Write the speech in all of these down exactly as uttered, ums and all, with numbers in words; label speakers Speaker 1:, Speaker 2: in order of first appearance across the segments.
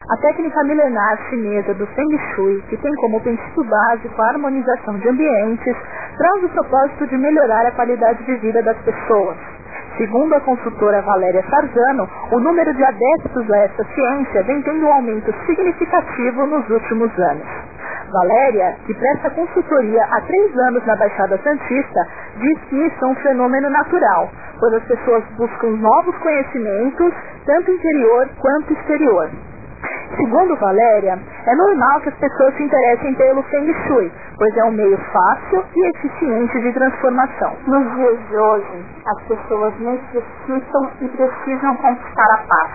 Speaker 1: A técnica milenar chinesa do Feng Shui, que tem como princípio básico a harmonização de ambientes, traz o propósito de melhorar a qualidade de vida das pessoas. Segundo a consultora Valéria Sarzano, o número de adeptos a essa ciência vem tendo um aumento significativo nos últimos anos. Valéria, que presta consultoria há três anos na Baixada Santista, diz que isso é um fenômeno natural, pois as pessoas buscam novos conhecimentos, tanto interior quanto exterior. Segundo Valéria, é normal que as pessoas se interessem pelo Feng Shui, pois é um meio fácil e eficiente de transformação.
Speaker 2: Nos dias de hoje, as pessoas necessitam e precisam conquistar a paz.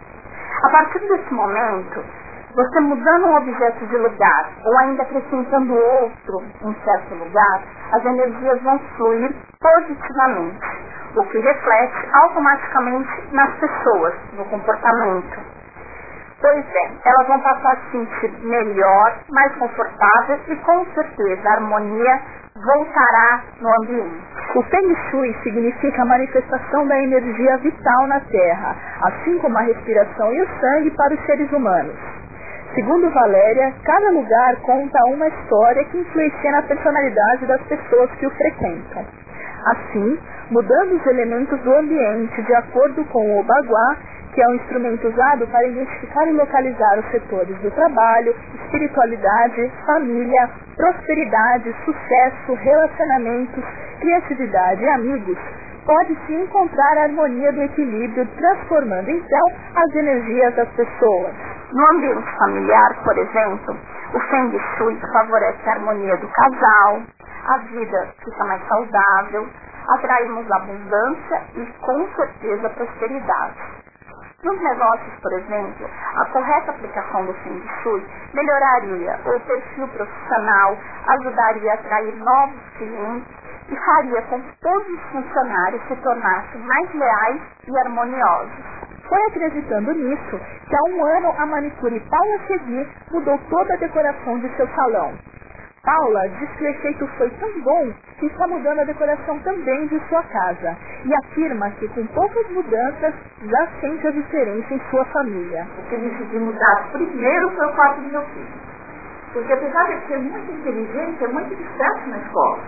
Speaker 2: A partir desse momento, você mudando um objeto de lugar ou ainda acrescentando outro em certo lugar, as energias vão fluir positivamente, o que reflete automaticamente nas pessoas, no comportamento. Pois é, elas vão passar a se sentir melhor, mais confortáveis e com certeza a harmonia voltará no ambiente.
Speaker 1: O Feng Shui significa a manifestação da energia vital na Terra, assim como a respiração e o sangue para os seres humanos. Segundo Valéria, cada lugar conta uma história que influencia na personalidade das pessoas que o frequentam. Assim, mudando os elementos do ambiente de acordo com o Bagua, que é um instrumento usado para identificar e localizar os setores do trabalho, espiritualidade, família, prosperidade, sucesso, relacionamentos, criatividade e amigos, pode-se encontrar a harmonia do equilíbrio, transformando então as energias das pessoas.
Speaker 2: No ambiente familiar, por exemplo, o Feng Shui favorece a harmonia do casal, a vida fica mais saudável, atraímos abundância e com certeza prosperidade. Nos negócios, por exemplo, a correta aplicação do Feng Shui melhoraria o perfil profissional, ajudaria a atrair novos clientes e faria com que todos os funcionários se tornassem mais leais e harmoniosos.
Speaker 1: Foi acreditando nisso que há um ano a manicure Paula Segui mudou toda a decoração de seu salão. Paula diz que o efeito foi tão bom que está mudando a decoração também de sua casa e afirma que com poucas mudanças já sente a diferença em sua família.
Speaker 3: O que decidi mudar primeiro foi o quarto do meu filho, porque apesar de ser muito inteligente, é muito disperso na escola.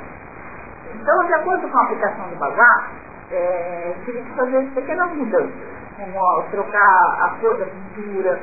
Speaker 3: Então, de acordo com a aplicação do Bagua, é, tive que fazer pequenas mudanças, como ó, trocar a cor da pintura,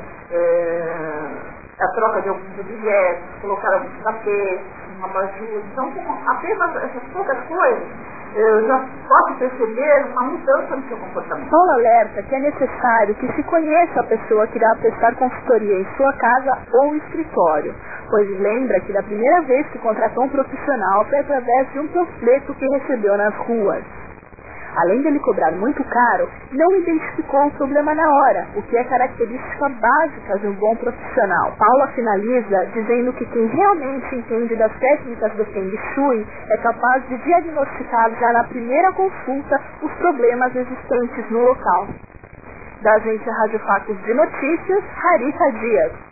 Speaker 3: é, a troca de alguns objetos, colocar alguns tapetes, uma abajur. Então, com apenas essas poucas coisas, eu já posso perceber uma mudança no seu comportamento.
Speaker 1: Paula alerta que é necessário que se conheça a pessoa que irá prestar consultoria em sua casa ou escritório, pois lembra que da primeira vez que contratou um profissional foi através de um panfleto que recebeu nas ruas. Além de ele cobrar muito caro, não identificou o problema na hora, o que é característica básica de um bom profissional. Paula finaliza dizendo que quem realmente entende das técnicas do Feng Shui é capaz de diagnosticar já na primeira consulta os problemas existentes no local. Da agência Rádio Facos de Notícias, Harita Dias.